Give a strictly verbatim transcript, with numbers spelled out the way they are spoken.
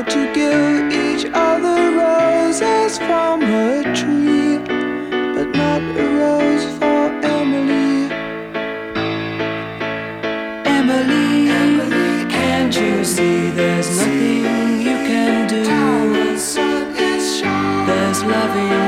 to give each other roses from a tree, but not a rose for Emily. Emily, Emily, can't you see there's nothing you can do? There's loving